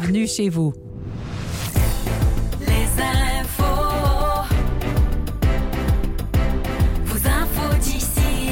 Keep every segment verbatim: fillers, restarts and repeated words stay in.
Bienvenue chez vous. Les infos. Vos infos d'ici.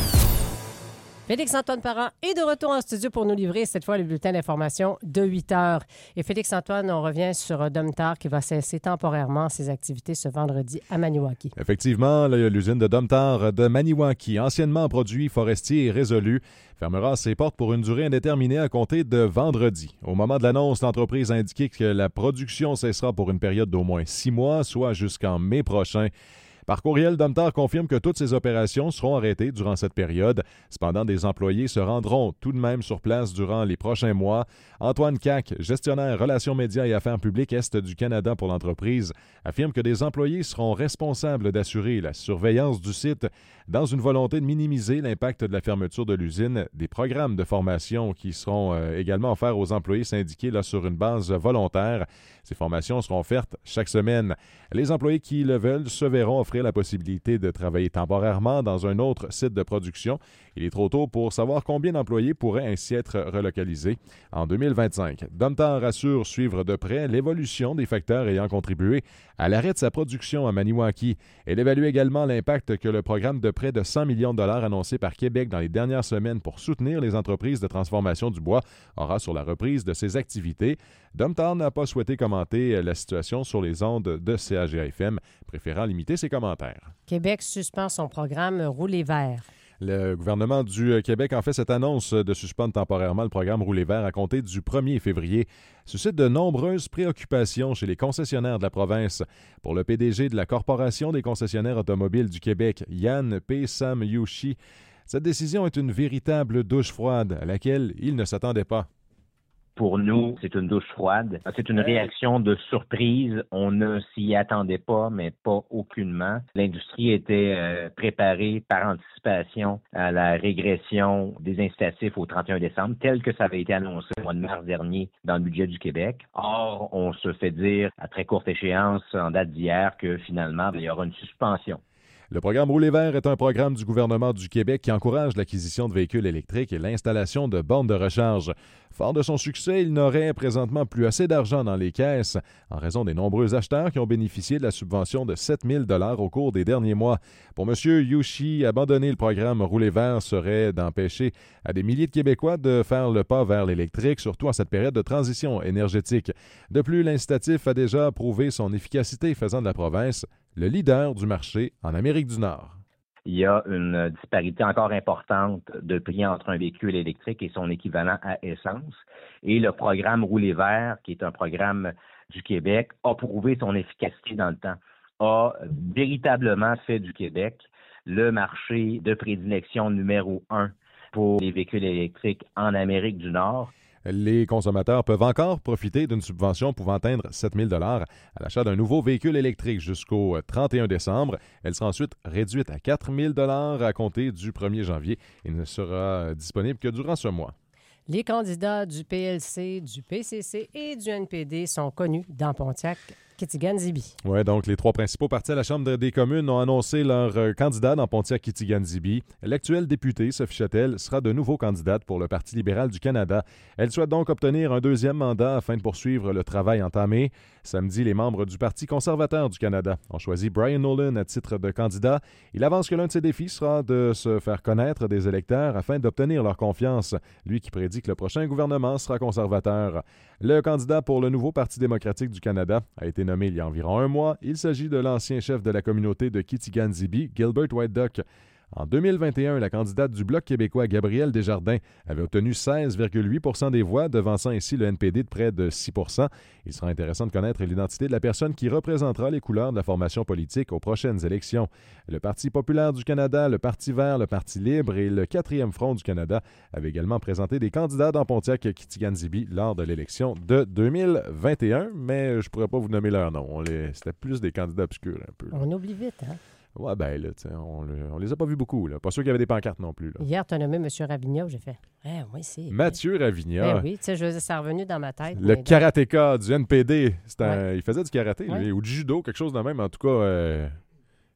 Félix-Antoine Parent est de retour en studio pour nous livrer cette fois le bulletin d'information de huit heures. Et Félix-Antoine, on revient sur Domtar qui va cesser temporairement ses activités ce vendredi à Maniwaki. Effectivement, l'usine de Domtar de Maniwaki, anciennement produit forestier et résolu, fermera ses portes pour une durée indéterminée à compter de vendredi. Au moment de l'annonce, l'entreprise a indiqué que la production cessera pour une période d'au moins six mois, soit jusqu'en mai prochain. Par courriel, Domtar confirme que toutes ces opérations seront arrêtées durant cette période. Cependant, des employés se rendront tout de même sur place durant les prochains mois. Antoine Cac, gestionnaire relations médias et affaires publiques Est du Canada pour l'entreprise, affirme que des employés seront responsables d'assurer la surveillance du site dans une volonté de minimiser l'impact de la fermeture de l'usine. Des programmes de formation qui seront euh, également offerts aux employés syndiqués là, sur une base volontaire. Ces formations seront offertes chaque semaine. Les employés qui le veulent se verront offrir la possibilité de travailler temporairement dans un autre site de production. Il est trop tôt pour savoir combien d'employés pourraient ainsi être relocalisés en deux mille vingt-cinq. Domtar assure suivre de près l'évolution des facteurs ayant contribué à l'arrêt de sa production à Maniwaki. Elle évalue également l'impact que le programme de près de cent millions de dollars annoncé par Québec dans les dernières semaines pour soutenir les entreprises de transformation du bois aura sur la reprise de ses activités. Domtar n'a pas souhaité commenter la situation sur les ondes de C A G F M, préférant limiter ses commentaires. Québec suspend son programme Rouler vert. Le gouvernement du Québec a fait cette annonce de suspendre temporairement le programme Rouler vert à compter du premier février. Suscite de nombreuses préoccupations chez les concessionnaires de la province. Pour le P D G de la Corporation des concessionnaires automobiles du Québec, Yann P. Sam-Yushi, cette décision est une véritable douche froide à laquelle il ne s'attendait pas. Pour nous, c'est une douche froide. C'est une réaction de surprise. On ne s'y attendait pas, mais pas aucunement. L'industrie était euh, préparée par anticipation à la régression des incitatifs au trente et un décembre, tel que ça avait été annoncé au mois de mars dernier dans le budget du Québec. Or, on se fait dire à très courte échéance, en date d'hier, que finalement, il y aura une suspension. Le programme Rouler vert est un programme du gouvernement du Québec qui encourage l'acquisition de véhicules électriques et l'installation de bornes de recharge. Fort de son succès, il n'aurait présentement plus assez d'argent dans les caisses en raison des nombreux acheteurs qui ont bénéficié de la subvention de sept mille dollars au cours des derniers mois. Pour M. Yushi, abandonner le programme Rouler vert serait d'empêcher à des milliers de Québécois de faire le pas vers l'électrique, surtout en cette période de transition énergétique. De plus, l'incitatif a déjà prouvé son efficacité, faisant de la province le leader du marché en Amérique du Nord. Il y a une disparité encore importante de prix entre un véhicule électrique et son équivalent à essence. Et le programme Rouler vert, qui est un programme du Québec, a prouvé son efficacité dans le temps, a véritablement fait du Québec le marché de prédilection numéro un pour les véhicules électriques en Amérique du Nord. Les consommateurs peuvent encore profiter d'une subvention pouvant atteindre sept mille dollars à l'achat d'un nouveau véhicule électrique jusqu'au trente et un décembre. Elle sera ensuite réduite à quatre mille dollars à compter du premier janvier et ne sera disponible que durant ce mois. Les candidats du P L C, du P C C et du N P D sont connus dans Pontiac, Kitigan-Zibi. Oui, donc les trois principaux partis à la Chambre des communes ont annoncé leur euh, candidat dans Pontiac-Kitigan-Zibi. L'actuelle députée, Sophie Châtel, sera de nouveau candidate pour le Parti libéral du Canada. Elle souhaite donc obtenir un deuxième mandat afin de poursuivre le travail entamé. Samedi, les membres du Parti conservateur du Canada ont choisi Brian Nolan à titre de candidat. Il avance que l'un de ses défis sera de se faire connaître des électeurs afin d'obtenir leur confiance, lui qui prédit que le prochain gouvernement sera conservateur. Le candidat pour le nouveau Parti démocratique du Canada a été nommé il y a environ un mois. Il s'agit de l'ancien chef de la communauté de Kitigan-Zibi, Gilbert White Duck. En deux mille vingt et un, la candidate du Bloc québécois, Gabrielle Desjardins, avait obtenu seize virgule huit pour cent des voix, devançant ainsi le N P D de près de six pour cent. Il sera intéressant de connaître l'identité de la personne qui représentera les couleurs de la formation politique aux prochaines élections. Le Parti populaire du Canada, le Parti vert, le Parti libre et le quatrième front du Canada avaient également présenté des candidats dans Pontiac-Kitigan-Zibi lors de l'élection de deux mille vingt et un, mais je ne pourrais pas vous nommer leur nom. On les... C'était plus des candidats obscurs un peu. Là. On oublie vite, hein? Ouais, ben là, on, on les a pas vus beaucoup. Là. Pas sûr qu'il y avait des pancartes non plus. Là. Hier, tu as nommé M. Ravigna, j'ai fait eh, « oui, c'est... » Mathieu Ravigna. Ben oui, tu sais, je ça revenu dans ma tête. Le mais... karatéka du N P D. Un, ouais. Il faisait du karaté, ouais. lui, ou du judo, quelque chose de même. En tout cas, euh,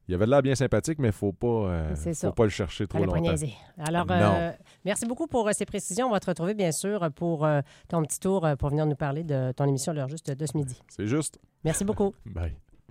Il avait de l'air bien sympathique, mais il ne faut, pas, euh, C'est faut ça. pas le chercher trop Fallait pas longtemps. niaiser. Alors, Non. euh, merci beaucoup pour euh, ces précisions. On va te retrouver, bien sûr, pour euh, ton petit tour euh, pour venir nous parler de ton émission L'heure juste de ce midi. C'est juste. Merci beaucoup. Bye.